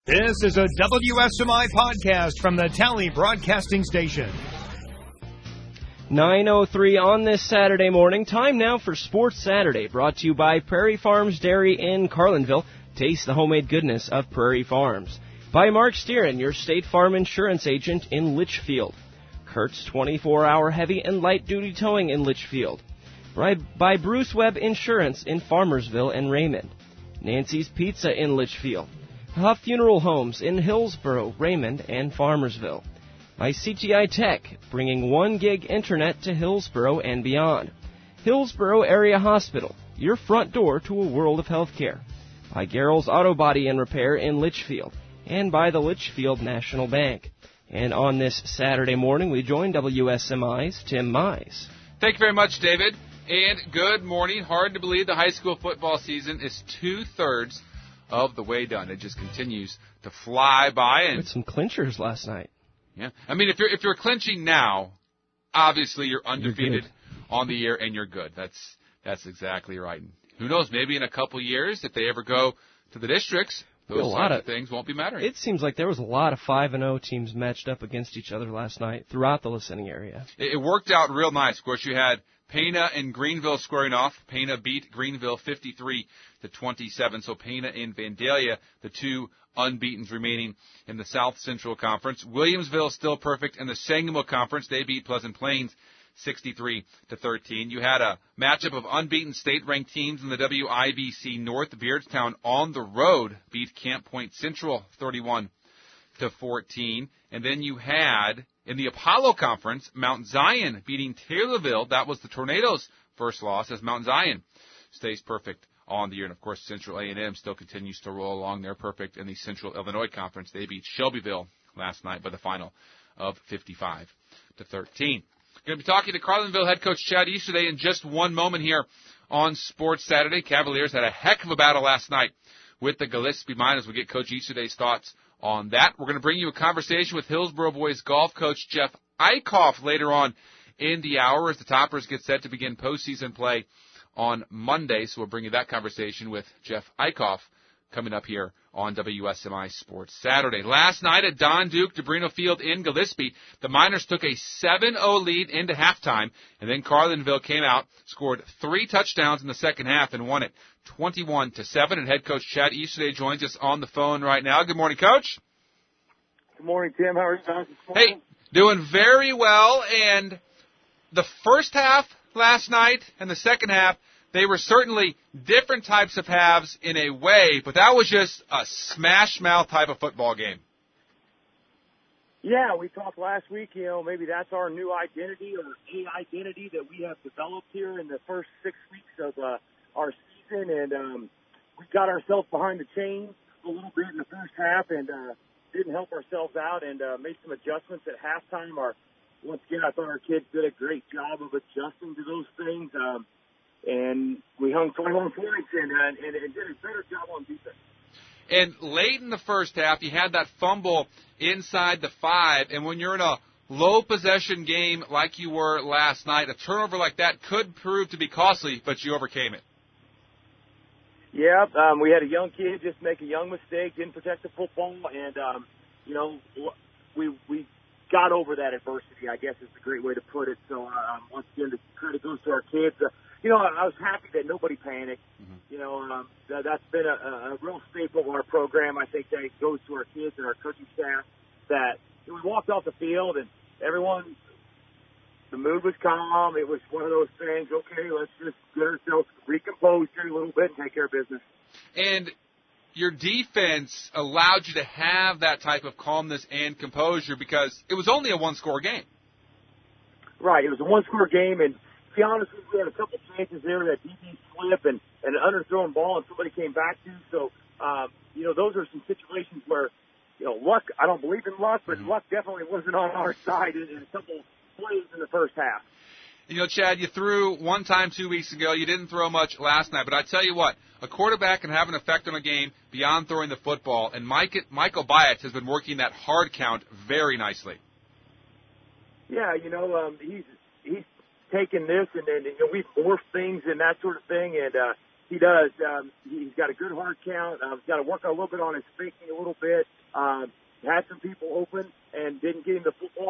This is a WSMI podcast from the Tally Broadcasting Station. 9:03 on this Saturday morning. Time now for Sports Saturday, brought to you by Prairie Farms Dairy in Carlinville. Taste the homemade goodness of Prairie Farms. By Mark Steeran, your State Farm insurance agent in Litchfield. Kurt's 24-hour heavy and light-duty towing in Litchfield. By Bruce Webb Insurance in Farmersville and Raymond. Nancy's Pizza in Litchfield. Huff Funeral Homes in Hillsboro, Raymond, and Farmersville. By CTI Tech, bringing 1 gig internet to Hillsboro and beyond. Hillsboro Area Hospital, your front door to a world of healthcare. By Garrell's Auto Body and Repair in Litchfield. And by the Litchfield National Bank. And on this Saturday morning, we join WSMI's Tim Mize. Thank you very much, David. And good morning. Hard to believe the high school football season is 2/3 of the way done. It just continues to fly by. And with some clinchers last night. Yeah, I mean, if you're clinching now, obviously you're undefeated on the year and you're good. That's exactly right. And who knows? Maybe in a couple years, if they ever go to the districts, those sorts of things won't be mattering. It seems like there was a lot of 5-0 teams matched up against each other last night throughout the listening area. It worked out real nice. Of course, you had Pana and Greenville squaring off. Pana beat Greenville 53-27. So Pana and Vandalia, the two unbeatens remaining in the South Central Conference. Williamsville still perfect in the Sangamo Conference. They beat Pleasant Plains 63-13. You had a matchup of unbeaten state-ranked teams in the WIBC North. Beardstown on the road beat Camp Point Central 31-14. And then you had, in the Apollo Conference, Mount Zion beating Taylorville. That was the Tornadoes' first loss, as Mount Zion stays perfect on the year. And, of course, Central A&M still continues to roll along. They're perfect in the Central Illinois Conference. They beat Shelbyville last night by the final of 55-13. Going to be talking to Carlinville head coach Chad Easterday in just one moment here on Sports Saturday. Cavaliers had a heck of a battle last night with the Gillespie Miners. We'll get Coach Easterday's thoughts on that. We're going to bring you a conversation with Hillsboro boys golf coach Jeff Eickhoff later on in the hour as the Toppers get set to begin postseason play on Monday. So we'll bring you that conversation with Jeff Eickhoff coming up here on WSMI Sports Saturday. Last night at Don Duke Debrino Field in Gillespie, the Miners took a 7-0 lead into halftime, and then Carlinville came out, scored 3 touchdowns in the second half, and won it 21-7. And head coach Chad Easterday joins us on the phone right now. Good morning, Coach. Good morning, Tim. How are you doing? Hey, doing very well. And the first half last night and the second half, they were certainly different types of halves in a way, but that was just a smash-mouth type of football game. Yeah, we talked last week, maybe that's our new identity or a identity that we have developed here in the first 6 weeks of our season. And we got ourselves behind the chains a little bit in the first half and didn't help ourselves out and made some adjustments at halftime. Once again, I thought our kids did a great job of adjusting to those things. And we hung 21 points and did a better job on defense. And late in the first half, you had that fumble inside the 5. And when you're in a low possession game like you were last night, a turnover like that could prove to be costly, but you overcame it. Yeah, we had a young kid just make a young mistake, didn't protect the football, and, we got over that adversity, I guess is a great way to put it. So, once again, the credit goes to our kids. I was happy that nobody panicked. Mm-hmm. That's been a real staple of our program. I think that goes to our kids and our coaching staff that we walked off the field and everyone, the mood was calm. It was one of those things, okay, let's just get ourselves recomposed here a little bit and take care of business. And your defense allowed you to have that type of calmness and composure because it was only a one-score game. Right, it was a one-score game, and to be honest, we had a couple chances there that DB slip and an underthrown ball and somebody came back to. So, those are some situations where, luck, I don't believe in luck, but luck definitely wasn't on our side in a couple plays in the first half. Chad, you threw one time 2 weeks ago. You didn't throw much last night. But I tell you what, a quarterback can have an effect on a game beyond throwing the football. And Michael Byatt has been working that hard count very nicely. Yeah, he's taken this and we've morphed things and that sort of thing. And he does. He's got a good hard count. He's got to work a little bit on his faking a little bit.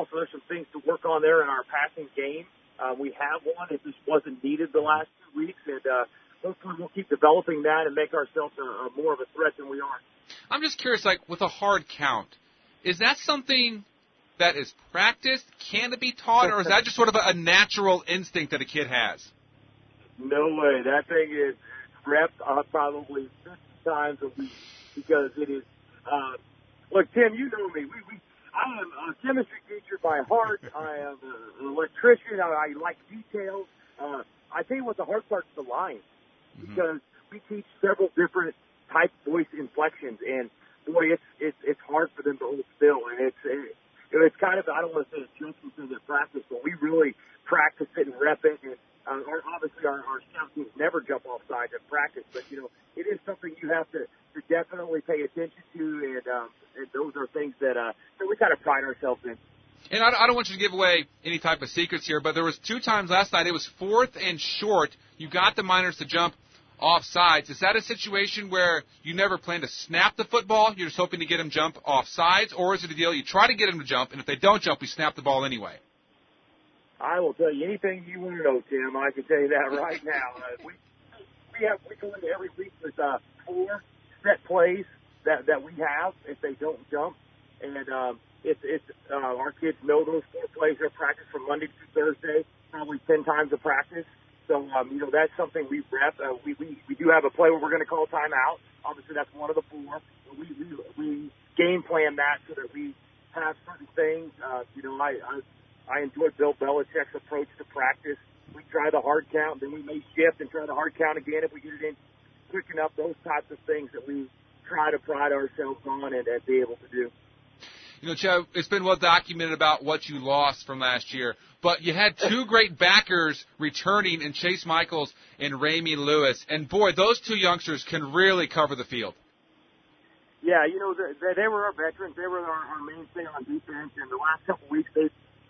football, so there's some things to work on there in our passing game. We have one. It just wasn't needed the last 2 weeks, and hopefully we'll keep developing that and make ourselves a more of a threat than we are. I'm just curious, like with a hard count, is that something that is practiced? Can it be taught, or is that just sort of a natural instinct that a kid has? No way. That thing is repped probably 50 times a week because it is. Look, Tim, you know me. I am a chemistry teacher by heart. I am an electrician. I like details. I tell you what, the hard part's the line because we teach several different type voice inflections, and boy, it's hard for them to hold still, and it's kind of, I don't want to say it's just because of practice, but we really practice it and rep it. And obviously, our scout teams never jump off sides in practice, but it is something you have to definitely pay attention to, and those are things that we kind of pride ourselves in. And I don't want you to give away any type of secrets here, but there was 2 times last night. It was 4th and short. You got the Miners to jump off sides. Is that a situation where you never plan to snap the football? You're just hoping to get them jump off sides? Or is it a deal you try to get them to jump, and if they don't jump, we snap the ball anyway? I will tell you anything you want to know, Tim. I can tell you that right now. We go into every week with 4 set plays that we have if they don't jump, and it's our kids know those 4 plays. They're practiced from Monday through Thursday, probably 10 times a practice. So that's something we rep. We do have a play where we're going to call timeout. Obviously, that's one of the 4. We game plan that so that we have certain things. I enjoy Bill Belichick's approach to practice. We try the hard count, then we may shift and try the hard count again if we get it in quick enough. Those types of things that we try to pride ourselves on and be able to do. Chad, it's been well documented about what you lost from last year, but you had 2 great backers returning in Chase Michaels and Ramey Lewis. And, boy, those 2 youngsters can really cover the field. Yeah, they were our veterans. They were our mainstay on defense. And the last couple of weeks, they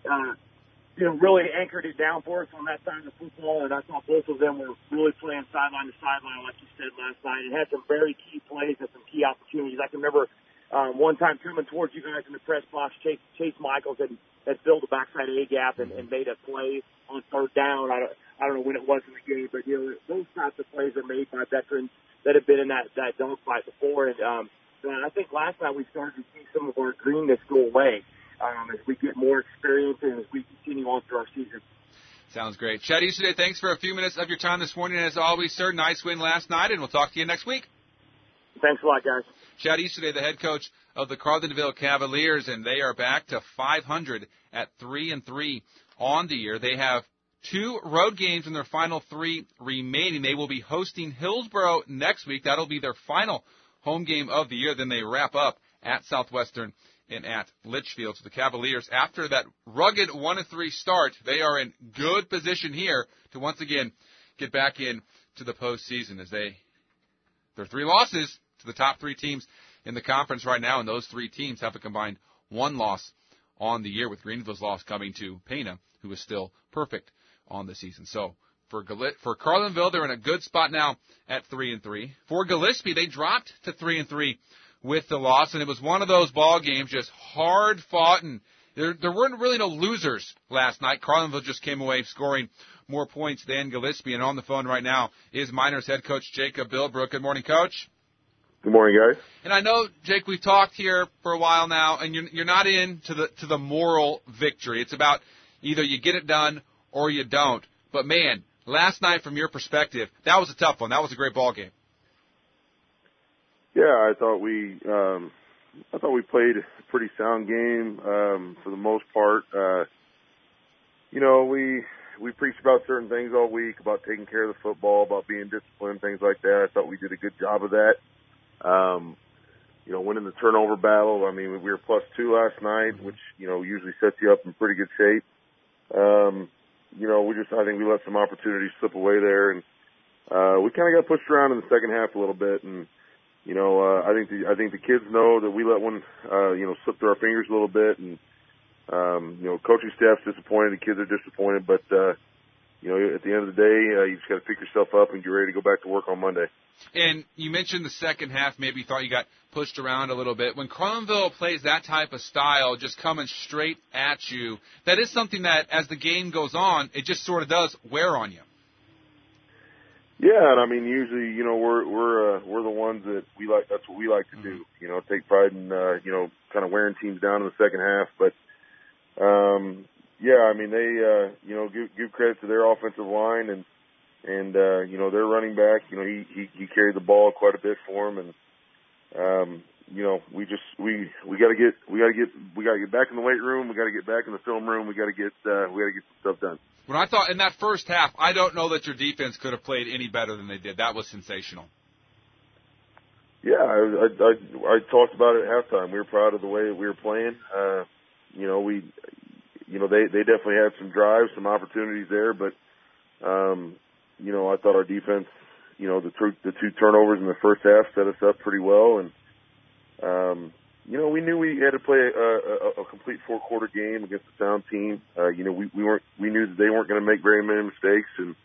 really anchored it down for us on that side of the football. And I thought both of them were really playing sideline to sideline, like you said last night, and had some very key plays and some key opportunities. I can remember one time coming towards you guys in the press box, Chase Michaels had filled the backside A gap and made a play on 3rd down. I don't know when it was in the game, but those types of plays are made by veterans that have been in that dogfight before. And I think last night we started to see some of our greenness go away as we get more experience and as we continue on through our season. Sounds great. Chad Easterday, thanks for a few minutes of your time this morning. As always, sir, nice win last night, and we'll talk to you next week. Thanks a lot, guys. Chad Easterday, the head coach of the Carlinville Cavaliers, and they are back to 500 at 3-3 on the year. They have 2 road games in their final 3 remaining. They will be hosting Hillsboro next week. That'll be their final home game of the year. Then they wrap up at Southwestern and at Litchfield. So the Cavaliers, after that rugged 1-3 start, they are in good position here to once again get back in to the postseason as their 3 losses to the top 3 teams in the conference right now, and those 3 teams have a combined 1 loss on the year, with Greenville's loss coming to Pana, who is still perfect on the season. So for Carlinville, they're in a good spot now at 3-3. For Gillespie, they dropped to 3-3 with the loss, and it was one of those ball games, just hard fought, and there weren't really no losers last night. Carlinville just came away scoring more points than Gillespie, and on the phone right now is Miners head coach Jacob Bilbrook. Good morning, Coach. Good morning, guys. And I know, Jake, we've talked here for a while now, and you're not into the moral victory. It's about either you get it done or you don't. But man, last night, from your perspective, that was a tough one. That was a great ball game. Yeah, I thought we played a pretty sound game for the most part. We preached about certain things all week, about taking care of the football, about being disciplined, things like that. I thought we did a good job of that. Winning the turnover battle. I mean, we were +2 last night, which, usually sets you up in pretty good shape. I think we let some opportunities slip away there, and we kind of got pushed around in the second half a little bit. And I think the kids know that we let one slip through our fingers a little bit, and coaching staff's disappointed, the kids are disappointed, but at the end of the day, you just got to pick yourself up and get ready to go back to work on Monday. And you mentioned the second half, maybe you thought you got pushed around a little bit. When Carlinville plays that type of style, just coming straight at you, that is something that, as the game goes on, it just sort of does wear on you. Yeah, and I mean, usually, we're the ones that we like. That's what we like to do. Take pride in kind of wearing teams down in the second half. But yeah, I mean, they give credit to their offensive line and their running back. He carried the ball quite a bit for them, and we got to get back in the weight room. We got to get back in the film room. We got to get some stuff done. When I thought in that first half, I don't know that your defense could have played any better than they did. That was sensational. Yeah, I talked about it at halftime. We were proud of the way that we were playing. They definitely had some drives, some opportunities there, but I thought our defense, the two turnovers in the first half set us up pretty well, and we knew we had to play a complete four-quarter game against a sound team. We knew that they weren't going to make very many mistakes, and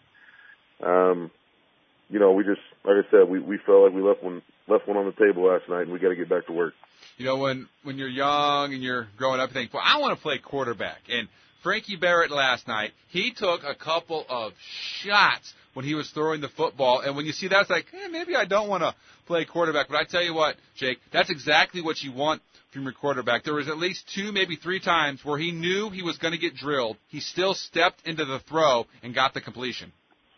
we just, like I said, we felt like we left one on the table last night, and we got to get back to work. When you're young and you're growing up, you think, well, I want to play quarterback. And Frankie Barrett last night, he took a couple of shots when he was throwing the football. And when you see that, it's like, maybe I don't want to play quarterback. But I tell you what, Jake, that's exactly what you want from your quarterback. There was at least 2, maybe 3 times where he knew he was going to get drilled. He still stepped into the throw and got the completion.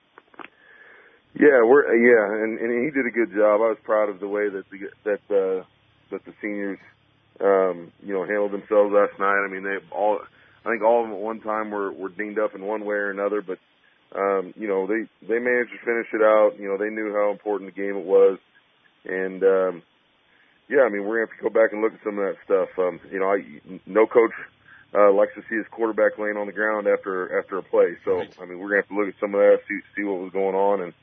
Yeah, and he did a good job. I was proud of the way that the seniors, handled themselves last night. I mean, I think all of them at one time were dinged up in one way or another, but they managed to finish it out. They knew how important the game it was, and I mean, we're gonna have to go back and look at some of that stuff. No coach likes to see his quarterback laying on the ground after a play. So right. I mean, we're gonna have to look at some of that, see what was going on, and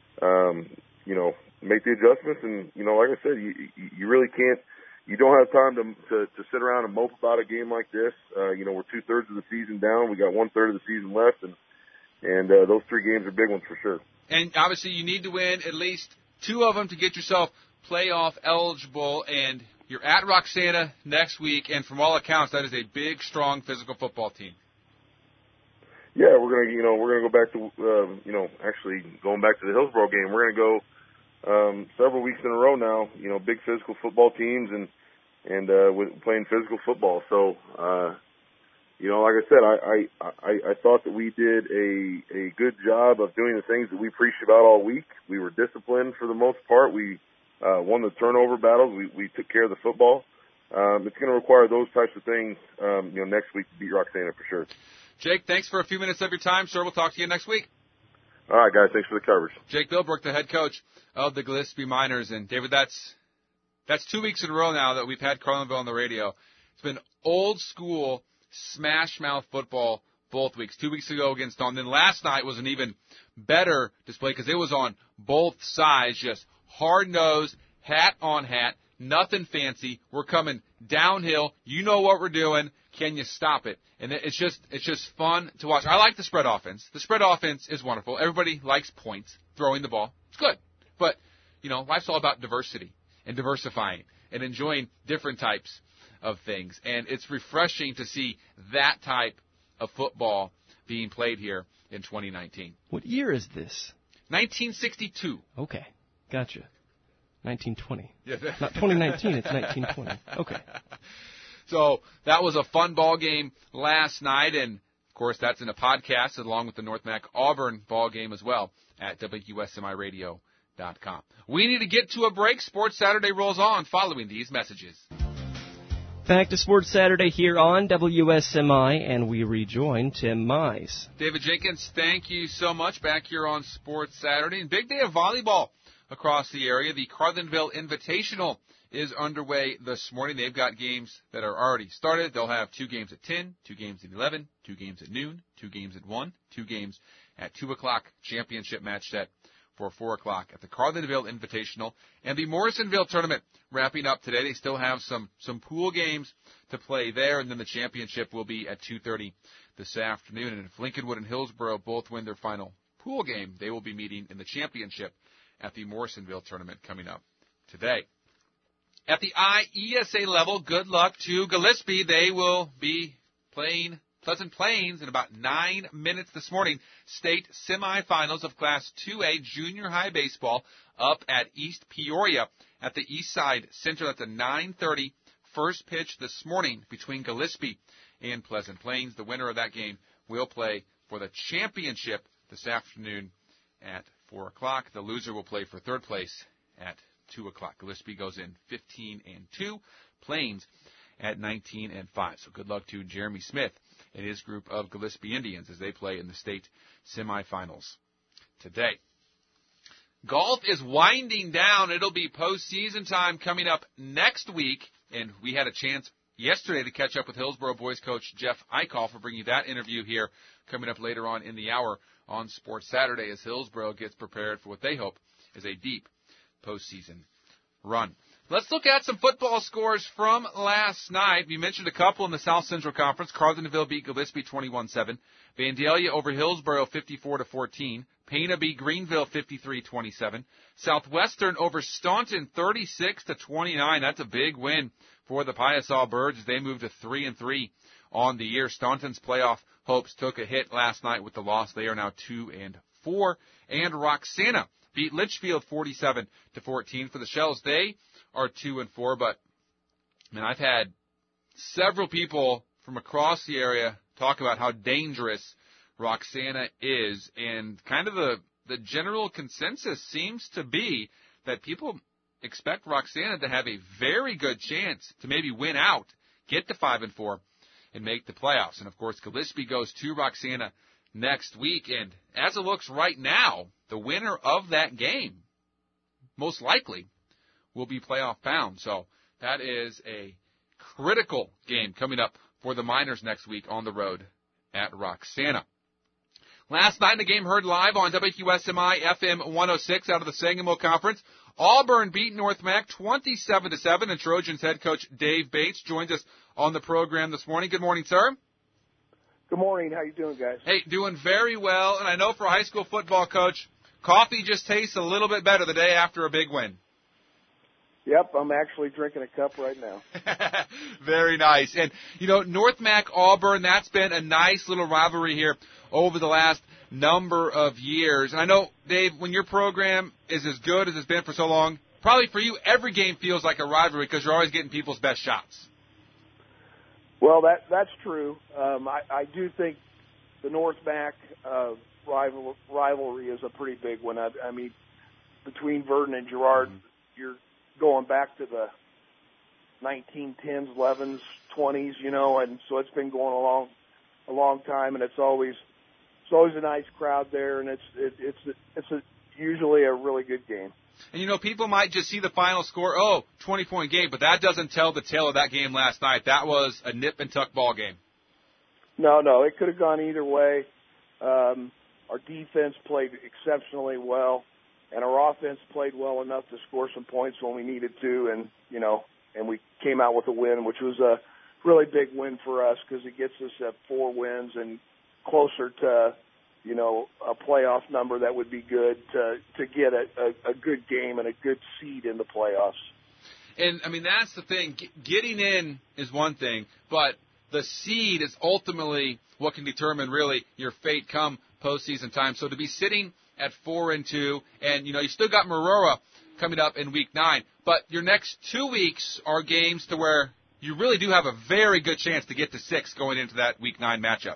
make the adjustments. And like I said, you really can't. You don't have time to sit around and mope about a game like this. We're 2/3 of the season down. We got 1/3 of the season left, and those 3 games are big ones for sure. And obviously, you need to win at least 2 of them to get yourself playoff eligible. And you're at Roxana next week, and from all accounts, that is a big, strong, physical football team. Yeah, we're gonna go back to actually going back to the Hillsborough game. We're gonna go several weeks in a row now. Big physical football teams and with playing physical football. So like I said, I thought that we did a good job of doing the things that we preached about all week. We were disciplined for the most part. We won the turnover battles. We took care of the football. It's going to require those types of things, next week to beat Roxana for sure. Jake, thanks for a few minutes of your time, sir. We'll talk to you next week. All right, guys. Thanks for the coverage. Jake Bilbrook, the head coach of the Gillespie Miners. And, David, that's 2 weeks in a row now that we've had Carlinville on the radio. It's been old school smash mouth football both weeks. 2 weeks ago against Dawn. Then last night was an even better display because it was on both sides, just hard-nosed, hat on hat, nothing fancy. We're coming downhill. You know what we're doing. Can you stop it? And it's just fun to watch. I like the spread offense. The spread offense is wonderful. Everybody likes points, throwing the ball. It's good. But, life's all about diversity and diversifying and enjoying different types of things. And it's refreshing to see that type of football being played here in 2019. What year is this? 1962. Okay. Gotcha. 1920. Yeah. Not 2019, it's 1920. Okay. So that was a fun ball game last night, and of course that's in a podcast along with the North Mac Auburn ball game as well at WSMIRadio.com. We need to get to a break. Sports Saturday rolls on following these messages. Back to Sports Saturday here on WSMI, and we rejoin Tim Mize. David Jenkins, thank you so much. Back here on Sports Saturday, and big day of volleyball across the area. The Carlinville Invitational is underway this morning. They've got games that are already started. They'll have 2 games at 10, 2 games at 11, 2 games at noon, 2 games at 1, 2 games at 2 o'clock. Championship match set for 4 o'clock at the Carlinville Invitational. And the Morrisonville tournament wrapping up today. They still have some pool games to play there, and then the championship will be at 2:30 this afternoon. And if Lincolnwood and Hillsborough both win their final pool game, they will be meeting in the championship at the Morrisonville tournament coming up today. At the IESA level, good luck to Gillespie. They will be playing Pleasant Plains in about 9 minutes this morning. State semifinals of Class 2A junior high baseball up at East Peoria at the East Side Center. That's a 9:30 first pitch this morning between Gillespie and Pleasant Plains. The winner of that game will play for the championship this afternoon at 4 o'clock. The loser will play for third place at 2 o'clock. Gillespie goes in 15-2. Plains at 19-5. So good luck to Jeremy Smith and his group of Gillespie Indians as they play in the state semifinals today. Golf is winding down. It'll be postseason time coming up next week. And we had a chance yesterday to catch up with Hillsborough boys coach Jeff Eichhoff. We'll bring you that interview here coming up later on in the hour on Sports Saturday as Hillsborough gets prepared for what they hope is a deep postseason run. Let's look at some football scores from last night. We mentioned a couple in the South Central Conference. Carlinville beat Gillespie 21-7. Vandalia over Hillsborough 54-14. Pana beat Greenville 53-27. Southwestern over Staunton 36-29. That's a big win for the Piasaw Birds as they move to 3-3 on the year. Staunton's playoff hopes took a hit last night with the loss. They are now 2-4. And Roxana beat Litchfield 47-14 for the Shells. They are 2-4, but man, I've had several people from across the area talk about how dangerous Roxana is, and kind of the general consensus seems to be that people expect Roxana to have a very good chance to maybe win out, get to 5-4, and make the playoffs. And of course, Gillespie goes to Roxana next week, and as it looks right now, the winner of that game, most likely, will be playoff bound. So that is a critical game coming up for the Miners next week on the road at Roxana. Last night, the game heard live on WQSMI FM 106 out of the Sangamo Conference. Auburn beat North Mac 27-7, and Trojans head coach Dave Bates joins us on the program this morning. Good morning, sir. Good morning. How you doing, guys? Hey, doing very well. And I know for a high school football coach, coffee just tastes a little bit better the day after a big win. Yep, I'm actually drinking a cup right now. Very nice. And, North Mac Auburn, that's been a nice little rivalry here over the last number of years. And I know, Dave, when your program is as good as it's been for so long, probably for you, every game feels like a rivalry because you're always getting people's best shots. Well, that's true. I do think the North Mac rivalry is a pretty big one. I mean, between Verdon and Girard, you're going back to the 1910s, 11s, 20s, and so it's been going a long time, and it's always a nice crowd there, and it's usually a really good game. And, people might just see the final score, 20-point game, but that doesn't tell the tale of that game last night. That was a nip-and-tuck ball game. No, it could have gone either way. Our defense played exceptionally well, and our offense played well enough to score some points when we needed to, and we came out with a win, which was a really big win for us because it gets us at 4 wins and closer to a playoff number that would be good to get a good game and a good seed in the playoffs. And, I mean, that's the thing. Getting in is one thing, but the seed is ultimately what can determine, really, your fate come postseason time. So to be sitting at 4-2, and, you still got Marora coming up in Week 9, but your next 2 weeks are games to where you really do have a very good chance to get to 6 going into that Week 9 matchup.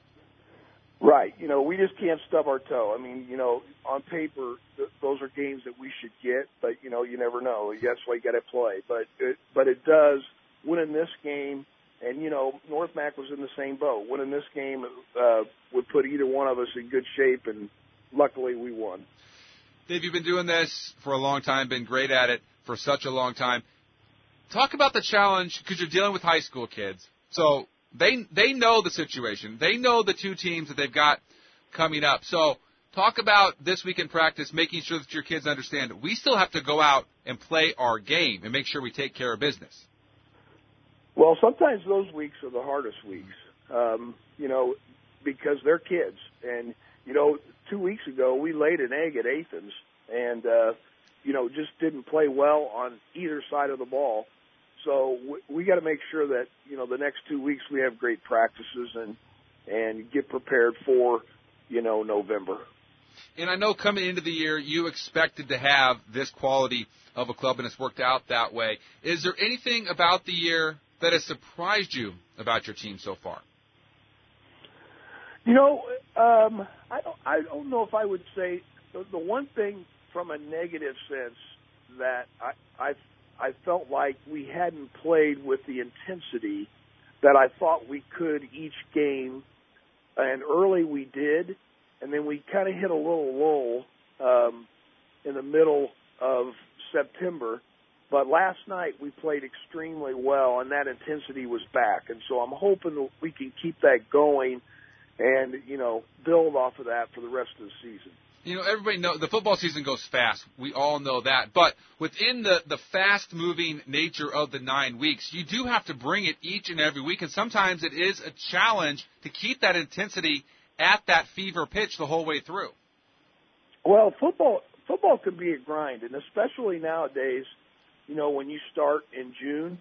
Right. We just can't stub our toe. I mean, on paper, those are games that we should get, but, you never know. That's why you got to play. But it does. Winning this game, and, North Mac was in the same boat. Winning this game would put either one of us in good shape, and luckily we won. Dave, you've been doing this for a long time, been great at it for such a long time. Talk about the challenge, because you're dealing with high school kids. So they know the situation. They know the two teams that they've got coming up. So Talk about this week in practice, making sure that your kids understand we still have to go out and play our game and make sure we take care of business. Well, sometimes those weeks are the hardest weeks, because they're kids. And, 2 weeks ago we laid an egg at Athens and, just didn't play well on either side of the ball. So we got to make sure that, the next 2 weeks we have great practices and get prepared for, November. And I know coming into the year you expected to have this quality of a club, and it's worked out that way. Is there anything about the year that has surprised you about your team so far? I don't know if I would say the one thing from a negative sense that I felt like we hadn't played with the intensity that I thought we could each game, and early we did, and then we kind of hit a little lull in the middle of September. But last night we played extremely well, and that intensity was back. And so I'm hoping that we can keep that going and, build off of that for the rest of the season. Everybody knows the football season goes fast. We all know that. But within the fast-moving nature of the 9 weeks, you do have to bring it each and every week. And sometimes it is a challenge to keep that intensity at that fever pitch the whole way through. Well, football can be a grind, and especially nowadays, when you start in June,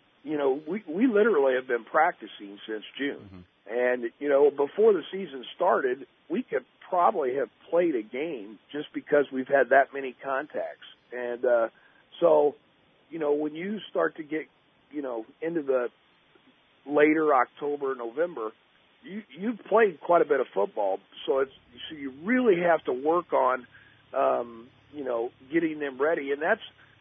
we literally have been practicing since June. Mm-hmm. And, before the season started, we could probably have played a game just because we've had that many contacts. And so, when you start to get, into the later October, November, you've played quite a bit of football. So you really have to work on, getting them ready. And that's,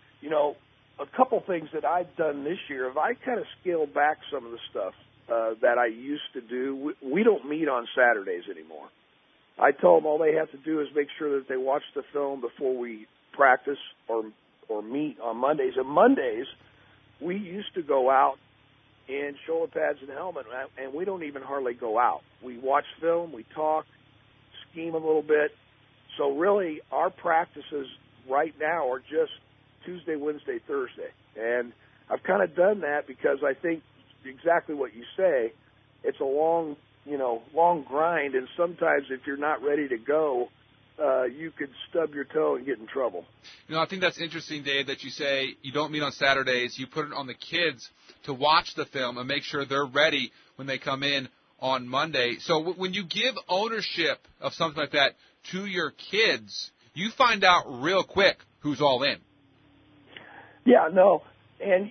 a couple things that I've done this year. If I kind of scaled back some of the stuff that I used to do, we don't meet on Saturdays anymore. I tell them all they have to do is make sure that they watch the film before we practice or meet on Mondays. And Mondays, we used to go out in shoulder pads and helmet, and we don't even hardly go out. We watch film, we talk, scheme a little bit. So really, our practices right now are just Tuesday, Wednesday, Thursday. And I've kind of done that because I think exactly what you say, it's a long grind, and sometimes if you're not ready to go, you could stub your toe and get in trouble. I think that's interesting, Dave, that you say you don't meet on Saturdays. You put it on the kids to watch the film and make sure they're ready when they come in on Monday. So when you give ownership of something like that to your kids, you find out real quick who's all in. Yeah, no. And,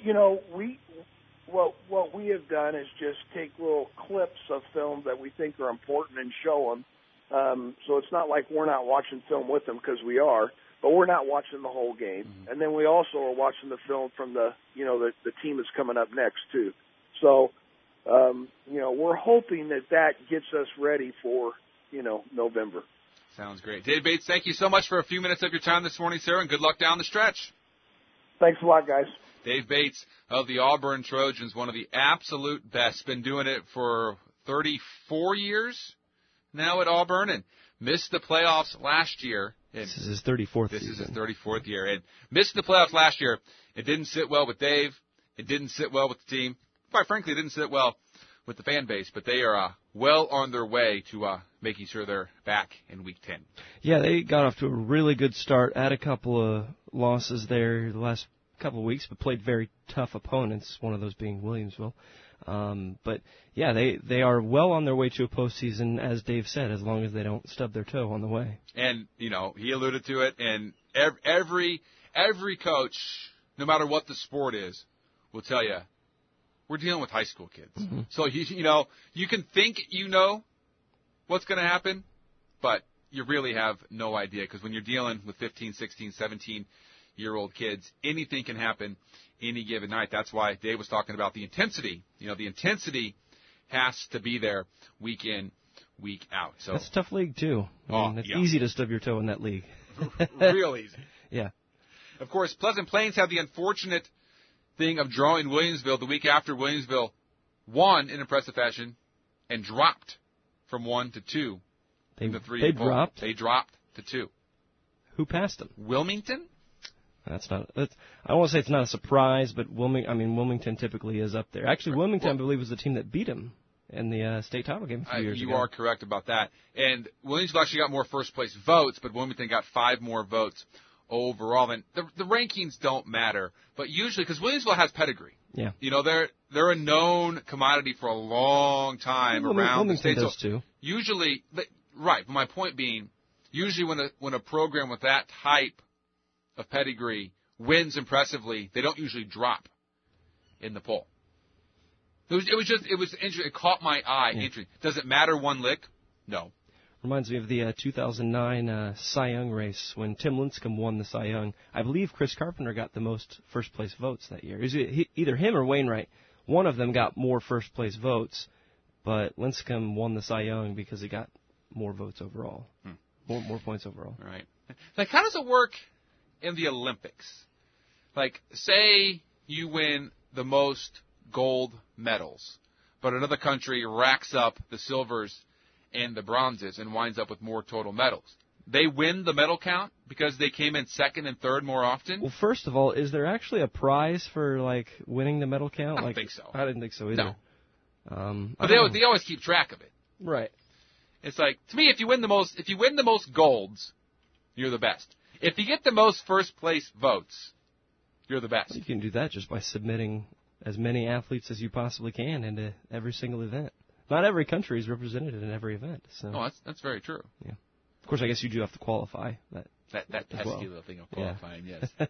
what we have done is just take little clips of film that we think are important and show them. So it's not like we're not watching film with them, because we are, but we're not watching the whole game. Mm-hmm. And then we also are watching the film from the team that's coming up next too. So, we're hoping that gets us ready for, November. Sounds great. Dave Bates, thank you so much for a few minutes of your time this morning, sir, and good luck down the stretch. Thanks a lot, guys. Dave Bates of the Auburn Trojans, one of the absolute best. Been doing it for 34 years now at Auburn, and missed the playoffs last year. This is his 34th This season. is his 34th year. And missed the playoffs last year. It didn't sit well with Dave. It didn't sit well with the team. Quite frankly, it didn't sit well with the fan base. But they are well on their way to making sure they're back in Week 10. Yeah, they got off to a really good start. Had a couple of losses there the last couple of weeks, but played very tough opponents, one of those being Williamsville. But, yeah, they are well on their way to a postseason, as Dave said, as long as they don't stub their toe on the way. And, he alluded to it, and every coach, no matter what the sport is, will tell you, we're dealing with high school kids. Mm-hmm. So, you can think you know what's going to happen, but you really have no idea, because when you're dealing with 15, 16, 17-year-old kids, anything can happen any given night. That's why Dave was talking about the intensity. The intensity has to be there week in, week out. So that's a tough league, too. It's easy to stub your toe in that league. Real easy. Yeah. Of course, Pleasant Plains have the unfortunate thing of drawing Williamsville the week after Williamsville won in impressive fashion and dropped from 1 to 2 in the 3A They poll. dropped? They dropped to 2. Who passed them? Wilmington? I don't want to say it's not a surprise, but Wilmington typically is up there. Actually, Wilmington, I believe, was the team that beat them in the state title game a few years ago. You are correct about that. And Williamsville actually got more first-place votes, but Wilmington got 5 more votes overall. And the rankings don't matter, but usually, because Williamsville has pedigree. Yeah. You know, they're a known commodity for a long time around the state. Wilmington does too. Usually, right, but my point being, usually when a program with that type of pedigree wins impressively, they don't usually drop in the poll. It was interesting. It caught my eye. Yeah. Interesting. Does it matter one lick? No. Reminds me of the 2009 Cy Young race when Tim Lincecum won the Cy Young. I believe Chris Carpenter got the most first-place votes that year. It was either him or Wainwright. One of them got more first-place votes, but Lincecum won the Cy Young because he got more votes overall, more points overall. Right. Like, how does it work in the Olympics? Like, say you win the most gold medals, but another country racks up the silvers and the bronzes and winds up with more total medals. They win the medal count because they came in second and third more often? Well, first of all, is there actually a prize for, like, winning the medal count? I don't think so. I didn't think so either. No. But they always keep track of it. Right. It's like, to me, if you win the most golds, you're the best. If you get the most first place votes, you're the best. You can do that just by submitting as many athletes as you possibly can into every single event. Not every country is represented in every event. So. Oh, that's very true. Yeah. Of course, I guess you do have to qualify. That pesky little thing of qualifying, yeah. Yes.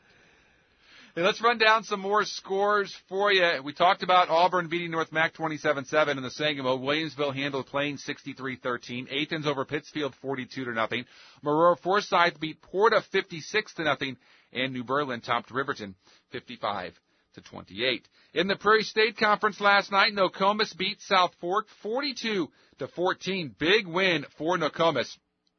Hey, let's run down some more scores for you. We talked about Auburn beating North Mac 27-7 in the Sangamo. Williamsville handled Plain 63-13. Athens over Pittsfield 42-0. Marora Forsyth beat Porta 56-0. And New Berlin topped Riverton 55-28. In the Prairie State Conference last night, Nokomis beat South Fork 42-14. Big win for Nokomis.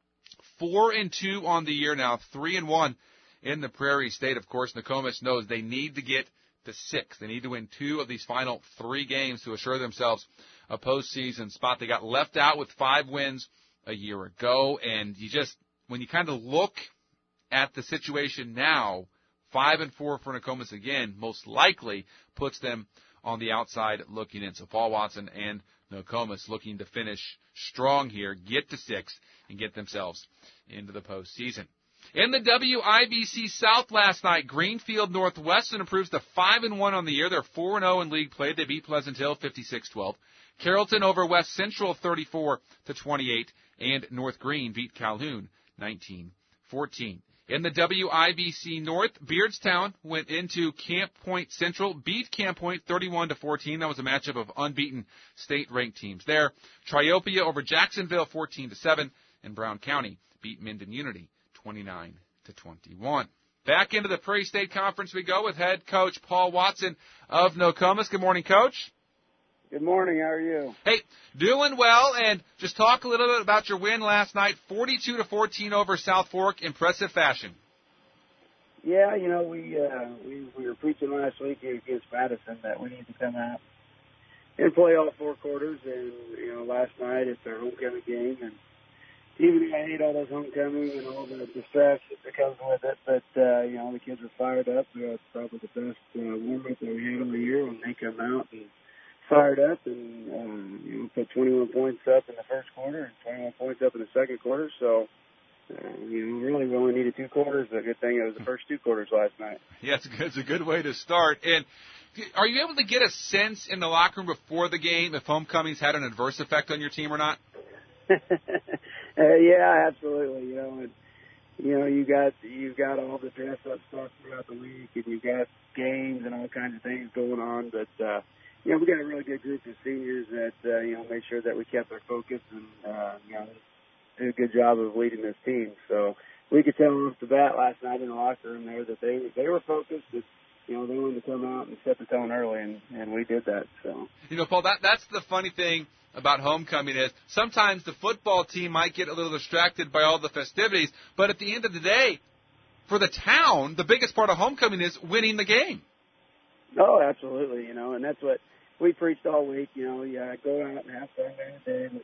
4-2 on the year now, 3-1 in the Prairie State. Of course, Nokomis knows they need to get to 6. They need to win 2 of these final 3 games to assure themselves a postseason spot. They got left out with 5 wins a year ago, and when you kind of look at the situation now, 5-4 for Nokomis again most likely puts them on the outside looking in. So Paul Watson and Nokomis looking to finish strong here, get to 6, and get themselves into the postseason. In the WIBC South last night, Greenfield Northwestern improves to 5-1 on the year. They're 4-0 in league play. They beat Pleasant Hill 56-12. Carrollton over West Central 34-28, and North Green beat Calhoun 19-14. In the WIBC North, Beardstown went into Camp Point Central, beat Camp Point 31-14. That was a matchup of unbeaten state-ranked teams there. Triopia over Jacksonville 14-7, and Brown County beat Minden Unity 29-21. Back into the Prairie State Conference we go with head coach Paul Watson of Nokomis. Good morning, Coach. Good morning. How are you? Hey, doing well, and just talk a little bit about your win last night, 42-14 over South Fork. Impressive fashion. Yeah, you know, we were preaching last week against Madison that we need to come out and play all 4 quarters. And you know, last night it's our homecoming game, and even I hate all those homecoming and all the distractions that comes with it. But you know, the kids are fired up. It's probably the best warm up that we had all year when they come out and fired up and you know, put 21 points up in the first quarter and 21 points up in the second quarter. So, you know, really we only needed 2 quarters. The good thing it was the first 2 quarters last night. Yeah, it's a good way to start. And are you able to get a sense in the locker room before the game if homecomings had an adverse effect on your team or not? Yeah, absolutely. You know, you've got all the dress up stuff throughout the week, and you've got games and all kinds of things going on, but you know, we got a really good group of seniors that, you know, made sure that we kept our focus and, you know, did a good job of leading this team. So we could tell off the bat last night in the locker room there that they were focused. That, you know, they wanted to come out and set the tone early, and we did that. So, you know, Paul, that's the funny thing about homecoming is sometimes the football team might get a little distracted by all the festivities, but at the end of the day, for the town, the biggest part of homecoming is winning the game. Oh, absolutely. You know, and that's what we preached all week. You know, yeah, go out and have fun every day.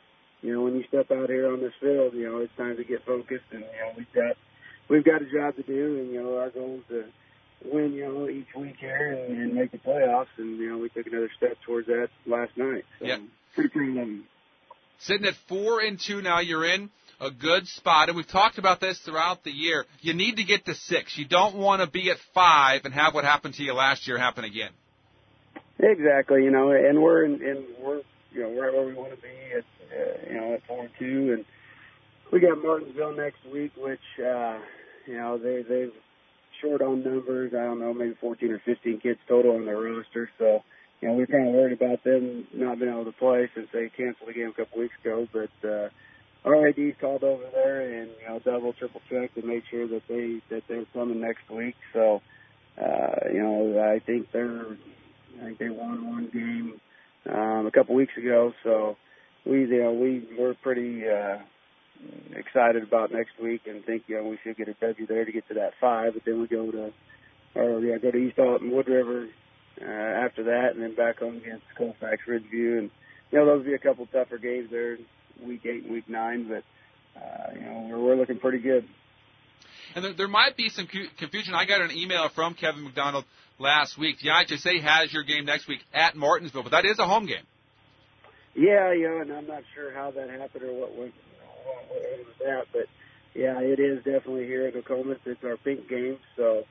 when you step out here on this field, it's time to get focused, and we've got a job to do, and our goal is to win, each week here and make the playoffs, and we took another step towards that last night. So yep. Pretty loving. Sitting at 4-2 now, you're in a good spot, and we've talked about this throughout the year. You need to get to 6. You don't want to be at 5 and have what happened to you last year happen again. Exactly, and we're right where we want to be at 4-2, and we got Martinsville next week, which they've short on numbers. I don't know, maybe 14 or 15 kids total on their roster, so we're kind of worried about them not being able to play since they canceled the game a couple weeks ago. But our AD's called over there and double, triple checked and made sure that they're coming next week. So I think they won one game a couple weeks ago. So we're pretty excited about next week and think we should get a W there to get to that 5. But then we go to East Alton, Wood River after that, and then back home against Colfax Ridgeview. And those will be a couple tougher games there, week 8 and week 9. But we're looking pretty good. And there might be some confusion. I got an email from Kevin McDonald last week. The IHSA has your game next week at Martinsville, but that is a home game. Yeah, and I'm not sure how that happened or what went with that, but yeah, it is definitely here at Nokomis. It's our pink game, so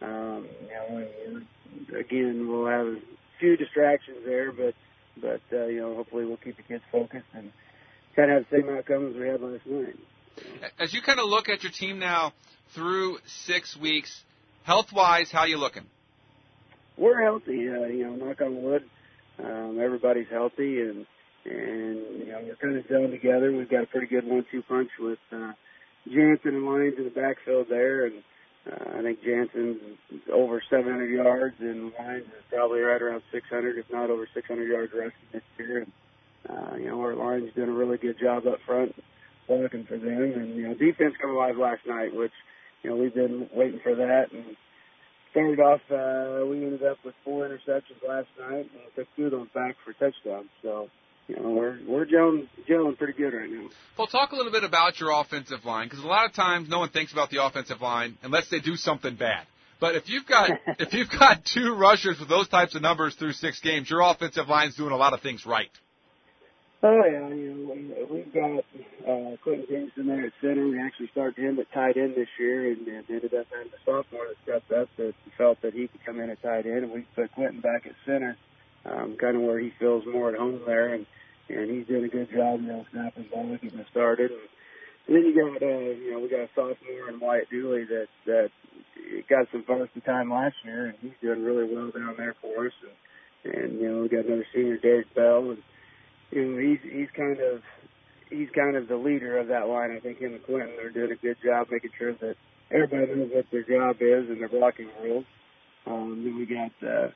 again, we'll have a few distractions there, but hopefully we'll keep the kids focused and kind of have the same outcome as we had last night. As you kind of look at your team now through 6 weeks, health-wise, how you looking? We're healthy, knock on wood. Everybody's healthy, and we're kind of gelling together. We've got a pretty good 1-2 punch with Jansen and Lyons in the backfield there, and I think Jansen's over 700 yards, and Lyons is probably right around 600, if not over 600 yards rushing this year. And our Lyons doing a really good job up front, blocking for them, and defense come alive last night, which we've been waiting for that. And started off, we ended up with 4 interceptions last night, and took 2 of those back for touchdowns. So we're gelling pretty good right now. Well, talk a little bit about your offensive line, because a lot of times no one thinks about the offensive line unless they do something bad. But if you've got 2 rushers with those types of numbers through 6 games, your offensive line's doing a lot of things right. Oh yeah, we've got Quentin Kingston there at center. We actually started him at tight end this year, and ended up having a sophomore that stepped up that felt that he could come in at tight end, and we put Quentin back at center, kind of where he feels more at home there, and he's doing a good job, snapping the ball, getting it started. And then you got we got a sophomore in Wyatt Dooley that got some varsity time last year, and he's doing really well down there for us. And we got another senior, Derek Bell, and he's kind of the leader of that line. I think him and Quentin are doing a good job making sure that everybody knows what their job is and their blocking rules. Then we got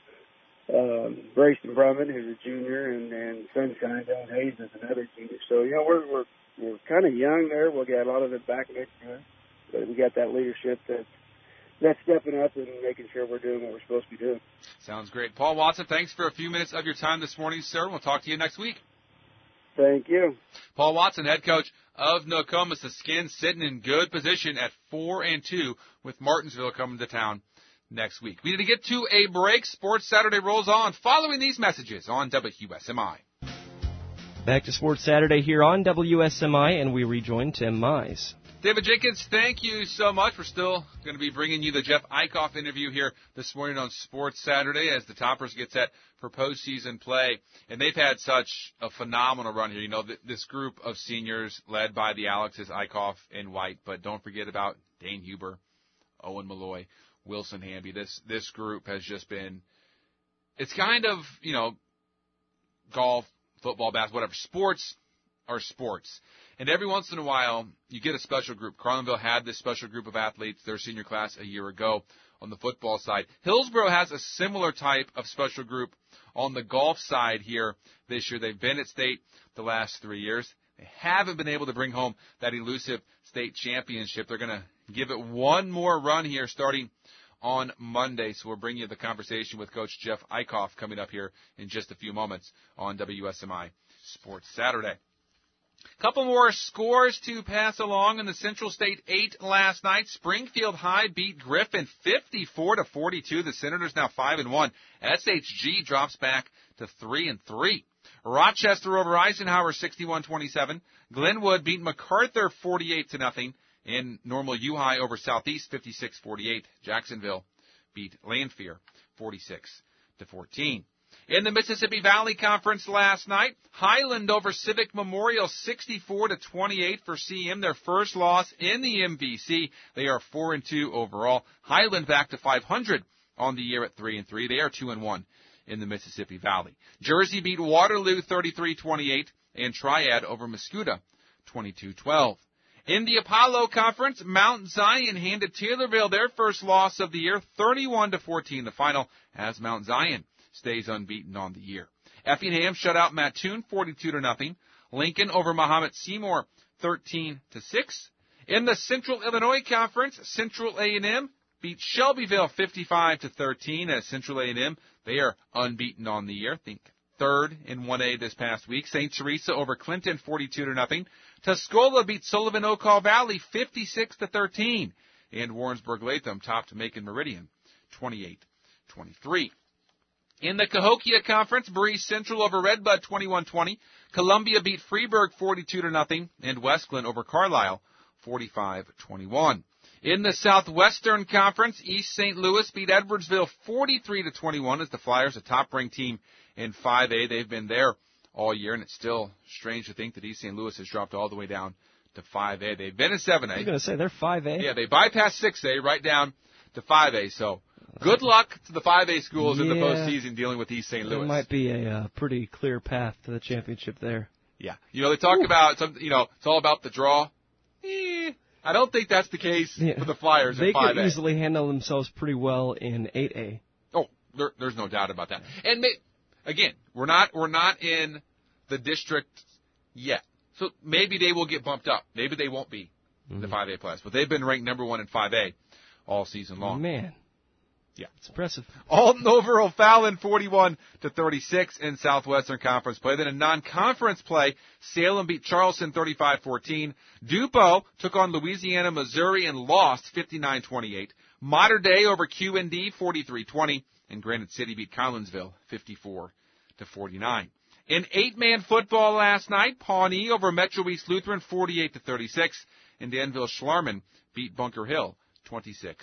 Brayson Brumman, who's a junior, and Sunshine Dylan Hayes is another junior. So we're kind of young there. We'll get a lot of it back next year, but we got that leadership that's stepping up and making sure we're doing what we're supposed to be doing. Sounds great. Paul Watson, thanks for a few minutes of your time this morning, sir. We'll talk to you next week. Thank you. Paul Watson, head coach of Nokomis. The Skins sitting in good position at 4-2 with Martinsville coming to town next week. We need to get to a break. Sports Saturday rolls on following these messages on WSMI. Back to Sports Saturday here on WSMI, and we rejoin Tim Mize. David Jenkins, thank you so much. We're still going to be bringing you the Jeff Eichhoff interview here this morning on Sports Saturday as the Toppers get set for postseason play. And they've had such a phenomenal run here. This group of seniors led by the Alexes, Eichhoff, and White. But don't forget about Dane Huber, Owen Malloy, Wilson Hamby. This group has just been, it's kind of, golf, football, basketball, whatever. Sports are sports. And every once in a while, you get a special group. Carlinville had this special group of athletes, their senior class, a year ago on the football side. Hillsborough has a similar type of special group on the golf side here this year. They've been at state the last 3 years. They haven't been able to bring home that elusive state championship. They're going to give it one more run here starting on Monday. So we'll bring you the conversation with Coach Jeff Eichhoff coming up here in just a few moments on WSMI Sports Saturday. Couple more scores to pass along in the Central State 8 last night. Springfield High beat Griffin 54-42. The Senators now 5-1. SHG drops back to 3-3. Rochester over Eisenhower 61-27. Glenwood beat MacArthur 48-0. And Normal U High over Southeast 56-48. Jacksonville beat Lanphier 46-14. In the Mississippi Valley Conference last night, Highland over Civic Memorial 64-28 for CM, their first loss in the MVC. They are 4-2 overall. Highland back to 500 on the year at 3-3. They are 2-1 in the Mississippi Valley. Jersey beat Waterloo 33-28 and Triad over Mascoutah 22-12. In the Apollo Conference, Mount Zion handed Taylorville their first loss of the year, 31-14 the final, as Mount Zion stays unbeaten on the year. Effingham shut out Mattoon 42-0. Lincoln over Mahomet Seymour 13-6. In the Central Illinois Conference, Central A&M beat Shelbyville 55-13 as Central A&M, they are unbeaten on the year. I think third in 1A this past week. St. Teresa over Clinton 42-0. Tuscola beat Sullivan Oak Valley 56-13. And Warrensburg Latham topped Macon Meridian 28-23. In the Cahokia Conference, Breese Central over Redbud 21-20. Columbia beat Freeburg 42-0. And Westglen over Carlisle 45-21. In the Southwestern Conference, East St. Louis beat Edwardsville 43-21 as the Flyers, a top-ranked team in 5A. They've been there all year, and it's still strange to think that East St. Louis has dropped all the way down to 5A. They've been in 7A. I was going to say, they're 5A. Yeah, they bypassed 6A right down to 5A. So good luck to the 5A schools in the postseason dealing with East St. Louis. There might be a pretty clear path to the championship there. Yeah. They talk about, it's all about the draw. I don't think that's the case for the Flyers in 5A. They could easily handle themselves pretty well in 8A. Oh, there's no doubt about that. And again, we're not in the district yet. So maybe they will get bumped up. Maybe they won't be in the 5A class. But they've been ranked number 1 in 5A all season long. Man. Yeah. It's impressive. Alton over O'Fallon 41-36 in Southwestern Conference play. Then in non-conference play, Salem beat Charleston 35-14. DuPont took on Louisiana, Missouri and lost 59-28. Mater Dei over QND 43-20. And Granite City beat Collinsville 54-49. In 8-man football last night, Pawnee over Metro East Lutheran 48-36. And Danville Schlarman beat Bunker Hill 26-20.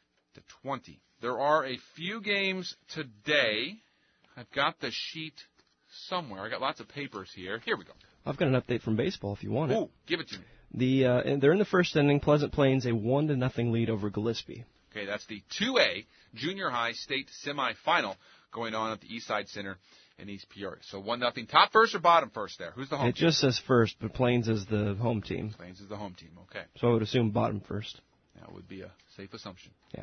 There are a few games today. I've got the sheet somewhere. I got lots of papers here. Here we go. I've got an update from baseball if you want it. Ooh, give it to me. They're in the first inning. Pleasant Plains a 1-0 lead over Gillespie. Okay, that's the 2A junior high state semifinal going on at the Eastside Center in East Peoria. So 1-0. Top first or bottom first there? Who's the home team? It just says first, but Plains is the home team. Plains is the home team. Okay. So I would assume bottom first. That would be a safe assumption. Yeah.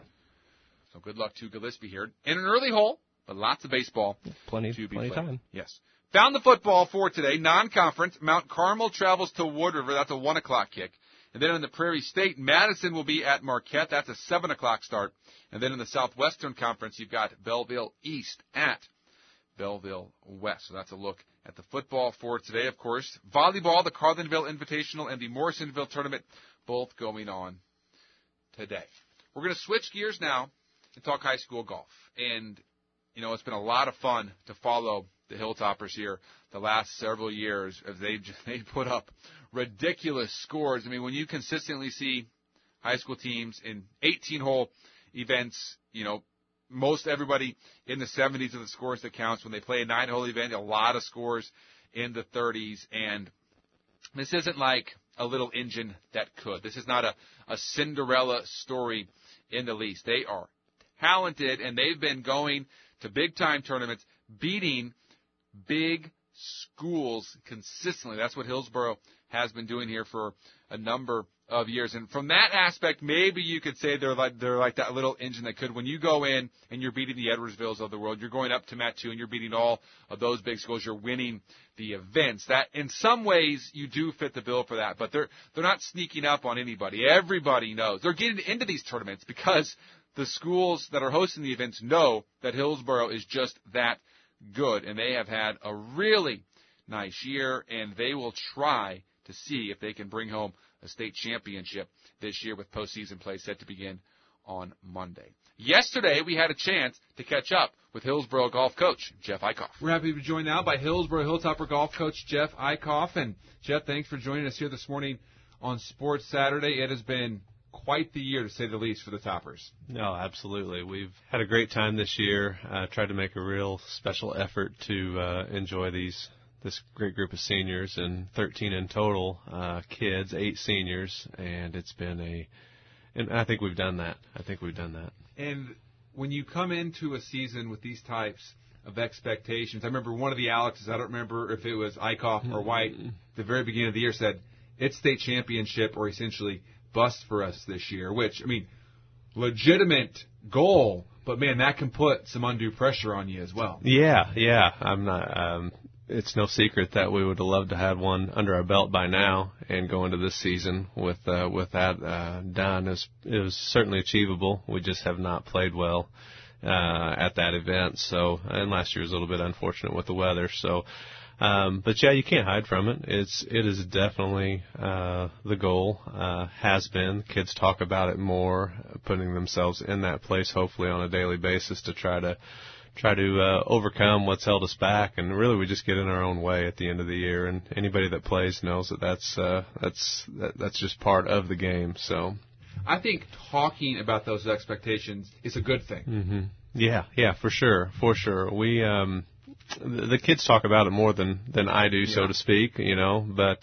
So good luck to Gillespie here. In an early hole, but lots of baseball. Plenty played. time. Yes. Found the football for today. Non-conference. Mount Carmel travels to Wood River. That's a 1 o'clock kick. And then in the Prairie State, Madison will be at Marquette. That's a 7 o'clock start. And then in the Southwestern Conference, you've got Belleville East at Belleville West. So that's a look at the football for today. Of course, volleyball, the Carlinville Invitational and the Morrisonville Tournament, both going on today. We're going to switch gears now and talk high school golf. And, it's been a lot of fun to follow the Hilltoppers here the last several years as they put up ridiculous scores. I mean, when you consistently see high school teams in 18-hole events, most everybody in the 70s are the scores that counts. When they play a 9-hole event, a lot of scores in the 30s. And this isn't like a little engine that could. This is not a Cinderella story in the least. They are talented, and they've been going to big-time tournaments, beating big schools consistently. That's what Hillsboro has been doing here for a number of years. And from that aspect, maybe you could say they're like that little engine that could. When you go in and you're beating the Edwardsvilles of the world, you're going up to Mattoon, and you're beating all of those big schools, you're winning the events. That in some ways you do fit the bill for that, but they're not sneaking up on anybody. Everybody knows. They're getting into these tournaments because the schools that are hosting the events know that Hillsboro is just that good, and they have had a really nice year, and they will try to see if they can bring home a state championship this year with postseason play set to begin on Monday. Yesterday, we had a chance to catch up with Hillsboro golf coach Jeff Eichhoff. We're happy to be joined now by Hillsboro Hilltopper golf coach Jeff Eichhoff. And Jeff, thanks for joining us here this morning on Sports Saturday. It has been quite the year, to say the least, for the Toppers. No, absolutely. We've had a great time this year. Tried to make a real special effort to enjoy this great group of seniors, and 13 in total, kids, 8 seniors, and it's been and I think we've done that. And when you come into a season with these types of expectations, I remember one of the Alexes, I don't remember if it was Eichhoff or White, the very beginning of the year said, it's state championship or essentially bust for us this year, which, I mean, legitimate goal, but man, that can put some undue pressure on you as well. Yeah. I'm not. It's no secret that we would have loved to have one under our belt by now and go into this season with that done. It was certainly achievable. We just have not played well at that event. So, and last year was a little bit unfortunate with the weather. So, but yeah, you can't hide from it. It is definitely the goal. Has been. Kids talk about it more, putting themselves in that place, hopefully on a daily basis to try to overcome what's held us back, and really we just get in our own way at the end of the year. And anybody that plays knows that that's just part of the game. So, I think talking about those expectations is a good thing. Mm-hmm. Yeah, for sure. We the kids talk about it more than I do, so to speak. But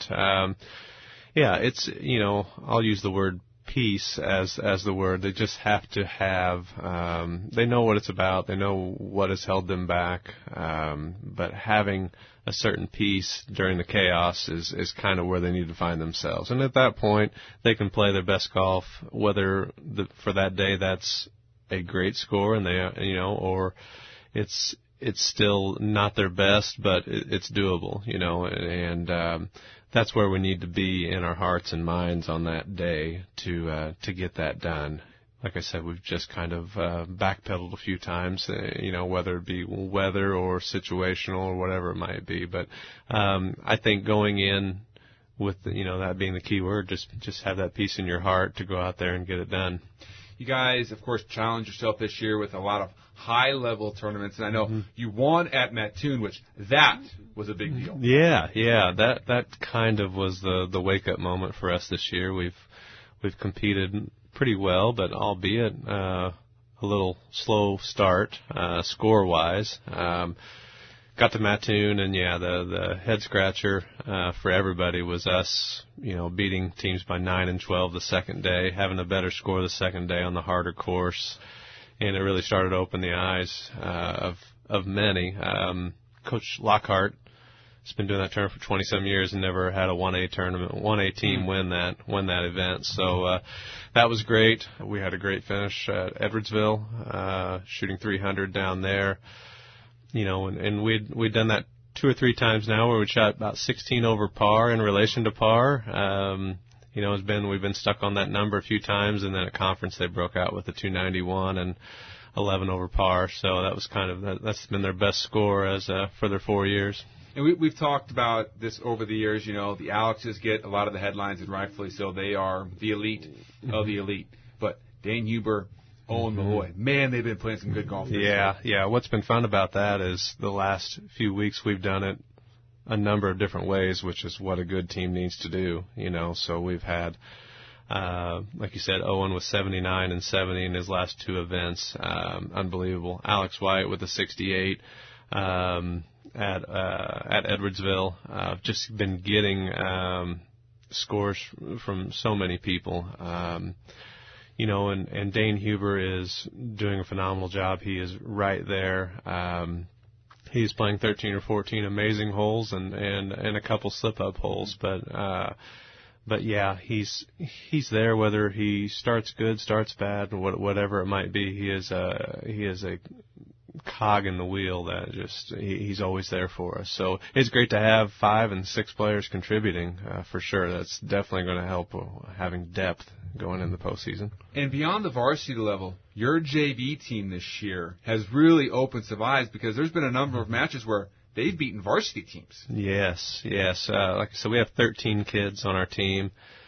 it's I'll use the word peace as the word. They just have to have, they know what it's about. They know what has held them back. But having a certain peace during the chaos is kind of where they need to find themselves. And at that point, they can play their best golf, whether for that day that's a great score and or it's still not their best, but it's doable, and that's where we need to be in our hearts and minds on that day to get that done. Like I said, we've just kind of backpedaled a few times, whether it be weather or situational or whatever it might be. But I think going in with that being the key word, just have that peace in your heart to go out there and get it done. You guys, of course, challenged yourself this year with a lot of high-level tournaments, and I know you won at Mattoon, which that was a big deal. Yeah, that kind of was the wake-up moment for us this year. We've competed pretty well, but albeit a little slow start score-wise. Got to Mattoon, and the head-scratcher for everybody was us, beating teams by 9 and 12 the second day, having a better score the second day on the harder course. And it really started to open the eyes of many. Coach Lockhart has been doing that tournament for 20-some years and never had a 1A team win that event. So that was great. We had a great finish at Edwardsville, shooting 300 down there. And we'd done that 2 or 3 times now where we shot about 16 over par in relation to par. We've been stuck on that number a few times, and then at conference they broke out with a 291 and 11 over par. So that was that's been their best score for their 4 years. And we've talked about this over the years. The Alexes get a lot of the headlines, and rightfully so. They are the elite of the elite. But Dane Huber, Owen Malloy, man, they've been playing some good golf. Yeah. What's been fun about that is the last few weeks we've done it a number of different ways, which is what a good team needs to do, So we've had, like you said, Owen with 79 and 70 in his last 2 events. Unbelievable. Alex White with a 68 at Edwardsville. Just been getting scores from so many people. And Dane Huber is doing a phenomenal job. He is right there. He's playing 13 or 14 amazing holes and a couple slip-up holes, but yeah, he's there whether he starts good, starts bad, whatever it might be. He is a cog in the wheel that he's always there for us. So it's great to have 5 and 6 players contributing for sure. That's definitely going to help having depth going in the postseason. And beyond the varsity level, your JV team this year has really opened some eyes because there's been a number of matches where they've beaten varsity teams. Yes. Like I said, we have 13 kids on our team.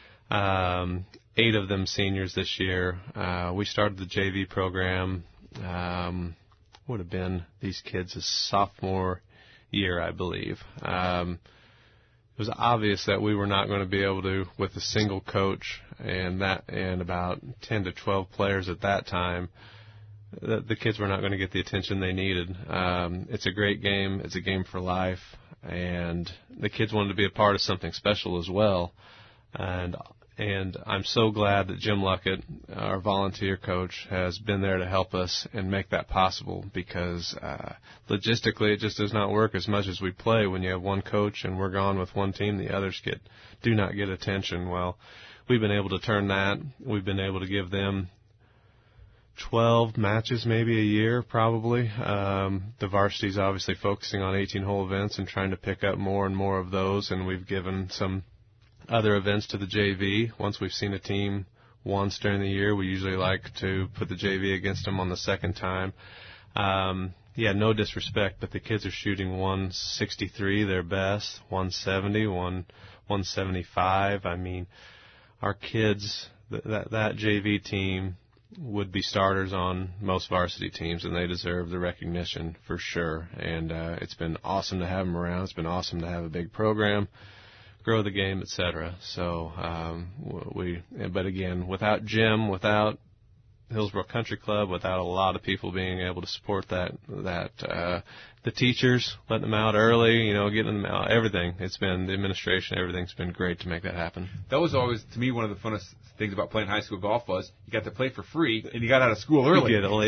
8 of them seniors this year. We started the JV program, would have been these kids' sophomore year, I believe. It was obvious that we were not going to be able to, with a single coach and about 10 to 12 players at that time, the kids were not going to get the attention they needed. It's a great game. It's a game for life. And the kids wanted to be a part of something special as well. And I'm so glad that Jim Luckett, our volunteer coach, has been there to help us and make that possible, because logistically it just does not work as much as we play when you have one coach and we're gone with one team. The others do not get attention. Well, we've been able to turn that. We've been able to give them 12 matches maybe a year, probably. The varsity's obviously focusing on 18-hole events and trying to pick up more and more of those, and we've given some other events to the JV. Once we've seen a team once during the year, we usually like to put the JV against them on the second time. No disrespect, but the kids are shooting 163, their best, 170, 175. I mean, our kids, that JV team would be starters on most varsity teams, and they deserve the recognition for sure. And it's been awesome to have them around. It's been awesome to have a big program, grow the game, etc. So but again, without Jim, without Hillsborough Country Club, without a lot of people being able to support that the teachers letting them out early, getting them out, everything. It's been the administration, everything's been great to make that happen. That was always, to me, one of the funnest things about playing high school golf was you got to play for free and you got out of school early.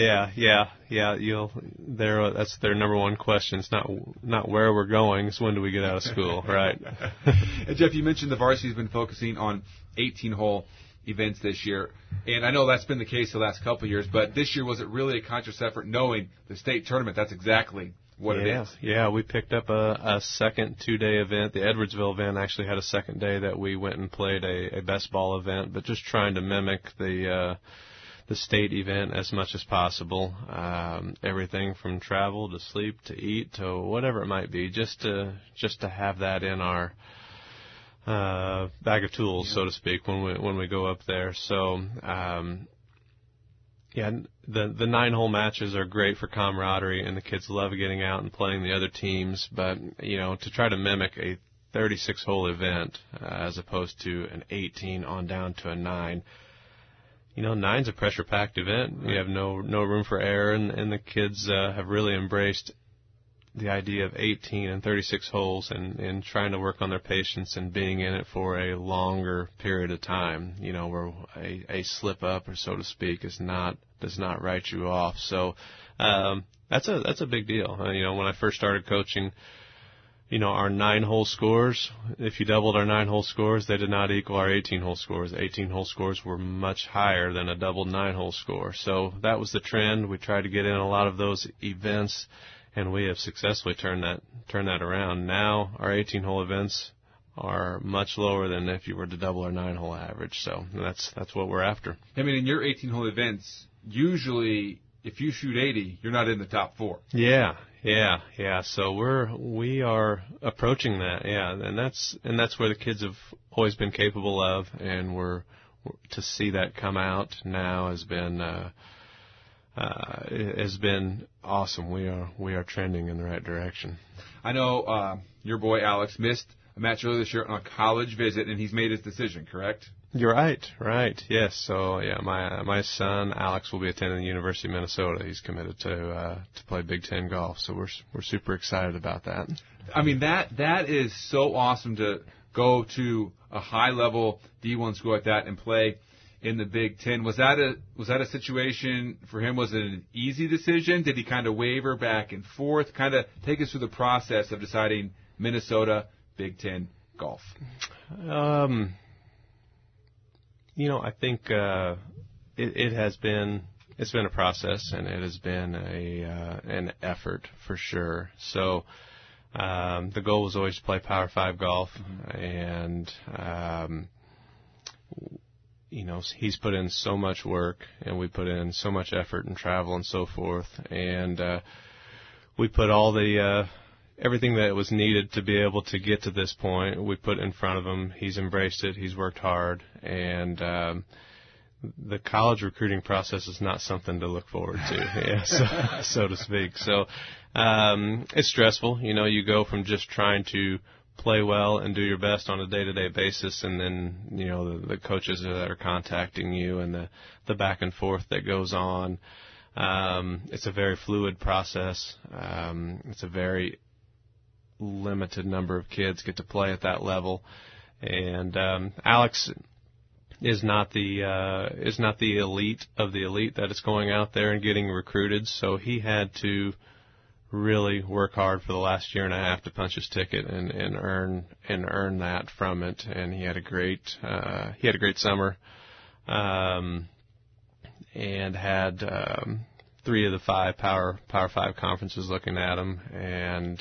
That's their number one question. It's not where we're going, it's when do we get out of school, right? And Jeff, you mentioned the varsity's been focusing on 18-hole events this year, and I know that's been the case the last couple of years, but this year, was it really a conscious effort knowing the state tournament, that's exactly what it is? Yeah, we picked up a second 2-day event. The Edwardsville event actually had a second day that we went and played a best ball event, but just trying to mimic the state event as much as possible. Everything from travel to sleep to eat to whatever it might be, just to have that in our bag of tools, so to speak, when we go up there. So, the 9-hole matches are great for camaraderie, and the kids love getting out and playing the other teams. But to try to mimic a 36-hole event as opposed to an 18 on down to a 9. 9's a pressure-packed event. We have no room for error, and the kids have really embraced the idea of 18 and 36 holes and trying to work on their patience and being in it for a longer period of time, where a slip up, or so to speak, does not write you off. So that's a big deal. When I first started coaching, our 9-hole scores, if you doubled our 9-hole scores, they did not equal our 18-hole scores. 18-hole scores were much higher than a doubled 9-hole score. So that was the trend. We tried to get in a lot of those events, and we have successfully turned that around. Now our 18-hole events are much lower than if you were to double our 9-hole average. So that's what we're after. I mean, in your 18-hole events, usually if you shoot 80, you're not in the top 4. Yeah. So we are approaching that. Yeah, and that's where the kids have always been capable of, and to see that come out now has been awesome. We are trending in the right direction. I know your boy Alex missed a match earlier this year on a college visit, and he's made his decision, correct? You're right. Yes. So my son Alex will be attending the University of Minnesota. He's committed to play Big Ten golf. So we're super excited about that. I mean, that is so awesome to go to a high level D1 school like that and play in the Big Ten. Was that a situation for him? Was it an easy decision? Did he kind of waver back and forth? Kind of take us through the process of deciding Minnesota Big Ten golf. I think it's been a process, and it has been an effort for sure. So the goal was always to play Power 5 golf, and he's put in so much work, and we put in so much effort and travel and so forth, and we put all the everything that was needed to be able to get to this point, we put in front of him. He's embraced it. He's worked hard, and the college recruiting process is not something to look forward to, so to speak. So it's stressful. You know, you go from just trying to play well and do your best on a day-to-day basis, and then, you know, the coaches that are contacting you and the back and forth that goes on. It's a very fluid process. It's a very limited number of kids get to play at that level, and Alex is not the elite of the elite that is going out there and getting recruited. So he had to really work hard for the last year and a half to punch his ticket and earn that from it. And he had a great summer, and had 3 of the 5 Power 5 conferences looking at him, and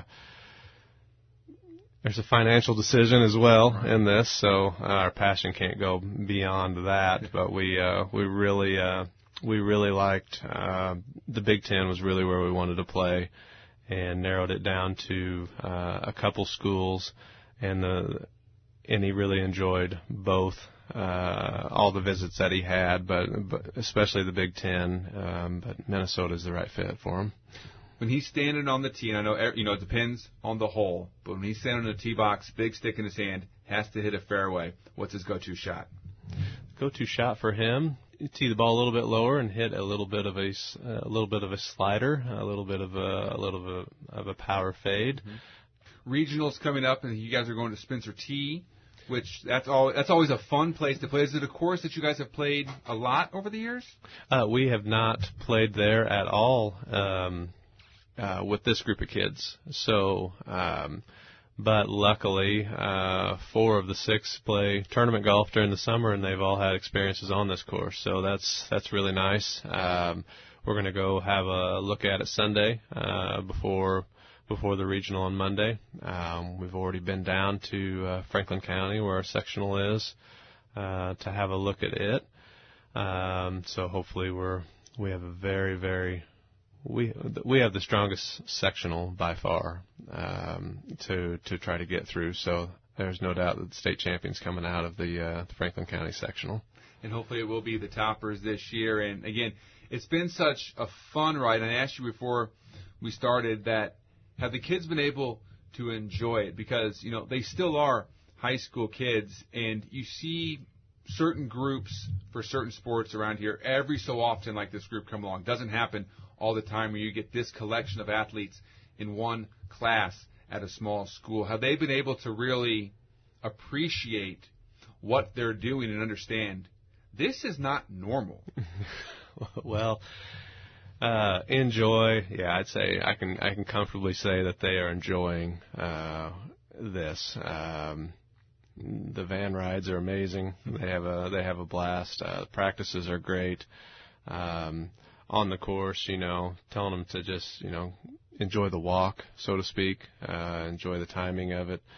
there's a financial decision as well in this, so our passion can't go beyond that. But we really liked the Big Ten was really where we wanted to play, and narrowed it down to a couple schools, and he really enjoyed both. All the visits that he had, but especially the Big Ten. But Minnesota is the right fit for him. When he's standing on the tee, and I know it depends on the hole, but when he's standing on the tee box, big stick in his hand, has to hit a fairway. What's his go-to shot? Go-to shot for him: tee the ball a little bit lower and hit a little bit of a slider, a little bit of a power fade. Mm-hmm. Regionals coming up, and you guys are going to Spencer T, which that's always a fun place to play. Is it a course that you guys have played a lot over the years? We have not played there at all with this group of kids. So, but luckily, 4 of the 6 play tournament golf during the summer, and they've all had experiences on this course. So that's really nice. We're going to go have a look at it Sunday before the regional on Monday. We've already been down to Franklin County, where our sectional is, to have a look at it. So hopefully we have a very we have the strongest sectional by far to try to get through. So there's no doubt that the state champion's coming out of the Franklin County sectional. And hopefully it will be the toppers this year. And again, it's been such a fun ride. And I asked you before we started that, have the kids been able to enjoy it? Because, they still are high school kids, and you see certain groups for certain sports around here every so often, like this group come along. Doesn't happen all the time where you get this collection of athletes in one class at a small school. Have they been able to really appreciate what they're doing and understand this is not normal? Well, enjoy. Yeah, I'd say I can comfortably say that they are enjoying this. The van rides are amazing. They have a blast. Practices are great. On the course, telling them to just enjoy the walk, so to speak. Enjoy the timing of it.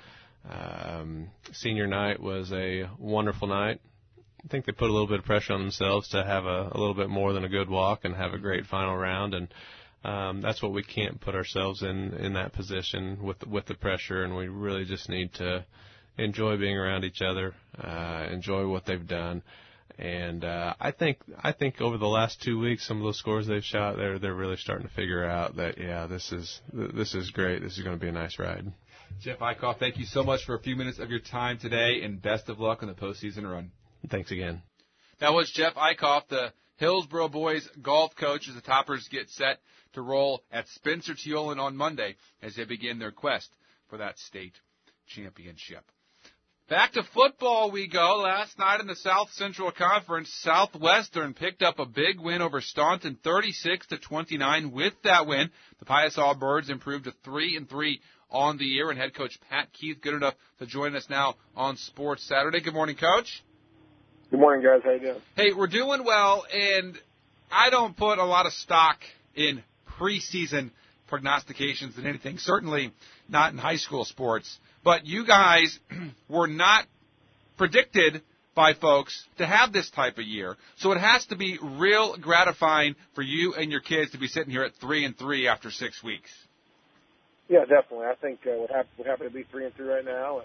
Senior night was a wonderful night. I think they put a little bit of pressure on themselves to have a little bit more than a good walk and have a great final round, and that's what we can't put ourselves in that position with the pressure, and we really just need to enjoy being around each other, enjoy what they've done, and I think over the last 2 weeks, some of those scores they've shot, they're really starting to figure out that this is great. This is going to be a nice ride. Jeff Eickhoff, thank you so much for a few minutes of your time today, and best of luck on the postseason run. Thanks again. That was Jeff Eickhoff, the Hillsboro boys golf coach, as the Toppers get set to roll at Spencer Teolin on Monday as they begin their quest for that state championship. Back to football we go. Last night in the South Central Conference, Southwestern picked up a big win over Staunton, 36-29. With that win, the Pius Allbirds improved to 3-3 on the year, and head coach Pat Keith good enough to join us now on Sports Saturday. Good morning, Coach. Good morning, guys. How you doing? Hey, we're doing well, and I don't put a lot of stock in preseason prognostications than anything, certainly not in high school sports. But you guys were not predicted by folks to have this type of year. So it has to be real gratifying for you and your kids to be sitting here at 3-3 after 6 weeks. Yeah, definitely. I think we're happy to be 3-3 right now.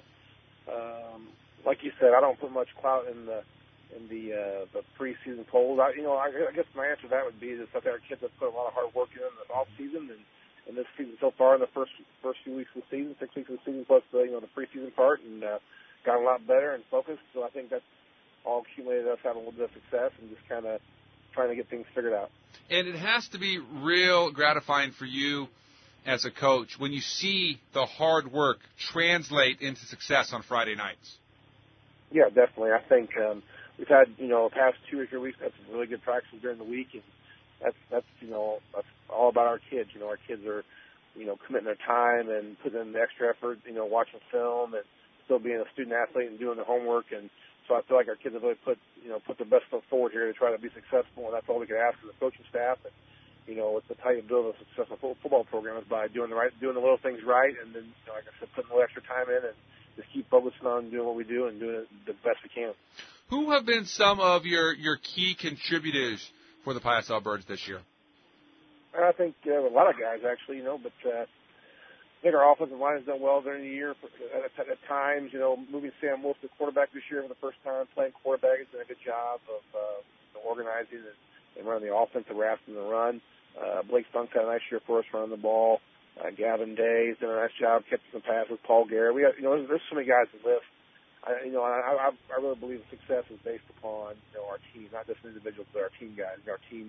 Like you said, I don't put much clout in the preseason polls. I guess my answer to that would be that our kids have put a lot of hard work in the off season and this season so far in the first few weeks of the season, 6 weeks of the season plus the preseason part, and got a lot better and focused. So I think that's all accumulated us having a little bit of success and just kind of trying to get things figured out. And it has to be real gratifying for you as a coach when you see the hard work translate into success on Friday nights. Yeah, definitely. I think we've had, the past 2 or 3 weeks, had some really good practices during the week, and that's all about our kids. Our kids are, committing their time and putting in the extra effort, watching film and still being a student athlete and doing their homework. And so I feel like our kids have really put their best foot forward here to try to be successful, and that's all we can ask as a coaching staff. And, it's how you build a successful football program is by doing the little things right, and then, like I said, putting a little extra time in and just keep focusing on doing what we do and doing it the best we can. Who have been some of your key contributors for the Pius-L Birds this year? I think a lot of guys, actually, but I think our offensive line has done well during the year at times. Moving Sam Wolf to quarterback this year for the first time, playing quarterback, has done a good job of organizing and running the offense that we're asking to run. Blake Stunk's had a nice year for us running the ball. Gavin Day has done a nice job catching some passes. Paul Garrett. We got, there's so many guys to lift. I really believe success is based upon, our team, not just individuals, but our team guys. Our team,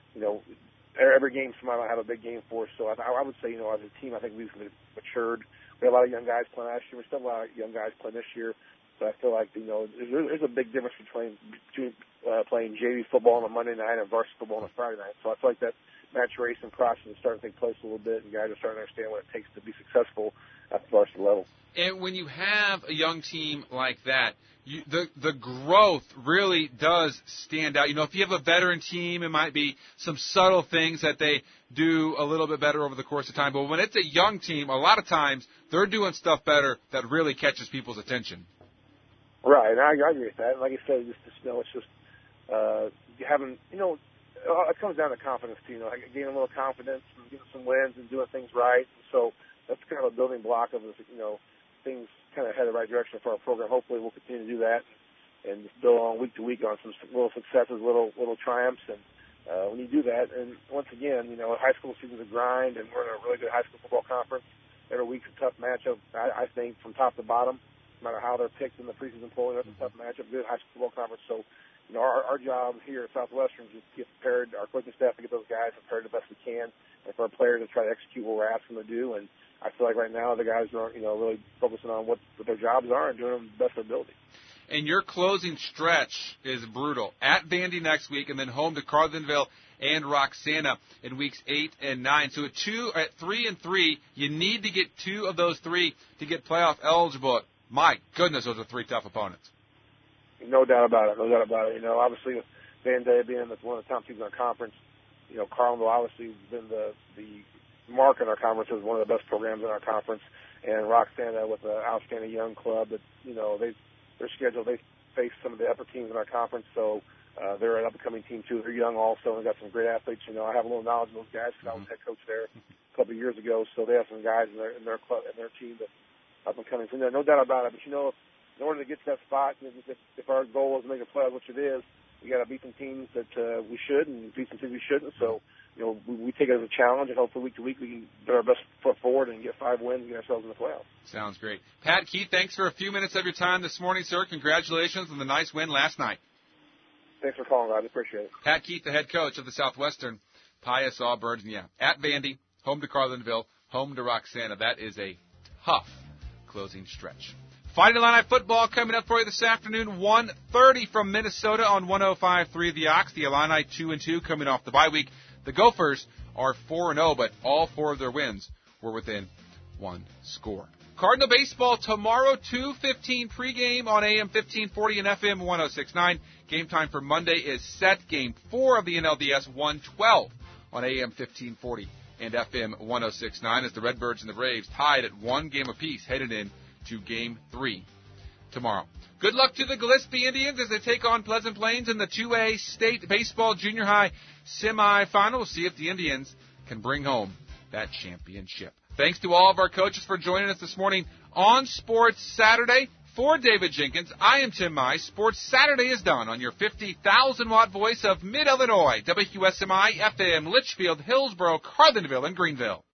every game somebody might have a big game for us. So I would say, as a team, I think we've matured. We had a lot of young guys playing last year. We still have a lot of young guys playing this year. But I feel like, there's a big difference between playing JV football on a Monday night and varsity football on a Friday night. So I feel like that maturation process is starting to take place a little bit, and guys are starting to understand what it takes to be successful at the varsity level. And when you have a young team like that, the growth really does stand out. If you have a veteran team, it might be some subtle things that they do a little bit better over the course of time. But when it's a young team, a lot of times they're doing stuff better that really catches people's attention. Right, and I agree with that. And like I said, it's just having, it comes down to confidence too. Gaining a little confidence and getting some wins and doing things right. So that's kind of a building block of things kind of head the right direction for our program. Hopefully we'll continue to do that and just build on week to week on some little successes, little triumphs. And when you do that, and once again, high school season's a grind, and we're in a really good high school football conference. Every week's a tough matchup, I think, from top to bottom. No matter how they're picked in the preseason poll, that's a tough matchup, good high school football conference. So, our job here at Southwestern is to get prepared, our coaching staff to get those guys prepared the best we can, and for our players to try to execute what we're asking them to do. And I feel like right now the guys are, really focusing on what their jobs are and doing them the best of their ability. And your closing stretch is brutal. At Vandy next week, and then home to Carlinville and Roxana in weeks 8 and 9. So at 3-3, you need to get 2 of those 3 to get playoff eligible. My goodness, those are 3 tough opponents. No doubt about it. Obviously, with Vandy being one of the top teams in our conference, Carlinville obviously has been the mark in our conference as one of the best programs in our conference, and Roxana with an outstanding young club that, their schedule, they face some of the upper teams in our conference, so they're an up-and-coming team too. They're young also, and got some great athletes. I have a little knowledge of those guys because I was head coach there a couple of years ago, so they have some guys in their club and their team that up-and-coming. So no doubt about it, but in order to get to that spot, if our goal is to make a playoff, which it is, we got to beat some teams that we should and beat some teams we shouldn't. So, we take it as a challenge, and hopefully week to week we can put our best foot forward and get 5 wins and get ourselves in the playoffs. Sounds great. Pat Keith, thanks for a few minutes of your time this morning, sir. Congratulations on the nice win last night. Thanks for calling, Rod. I appreciate it. Pat Keith, the head coach of the Southwestern Pius-L Birds. And at Vandy, home to Carlinville, home to Roxana. That is a tough closing stretch. Fighting Illini football coming up for you this afternoon, 1:30 from Minnesota on 105.3 The Ox. The Illini 2-2 coming off the bye week. The Gophers are 4-0, but all 4 of their wins were within 1 score. Cardinal baseball tomorrow, 2:15 pregame on AM 1540 and FM 106.9. Game time for Monday is set. Game 4 of the NLDS, 1:12 on AM 1540 and FM 106.9 as the Redbirds and the Braves tied at 1 game apiece headed in to Game 3 tomorrow. Good luck to the Gillespie Indians as they take on Pleasant Plains in the 2A State Baseball Junior High semifinal. We'll see if the Indians can bring home that championship. Thanks to all of our coaches for joining us this morning on Sports Saturday. For David Jenkins, I am Tim Mize. Sports Saturday is done on your 50,000-watt voice of Mid-Illinois, WQSMI FM, Litchfield, Hillsboro, Carlinville, and Greenville.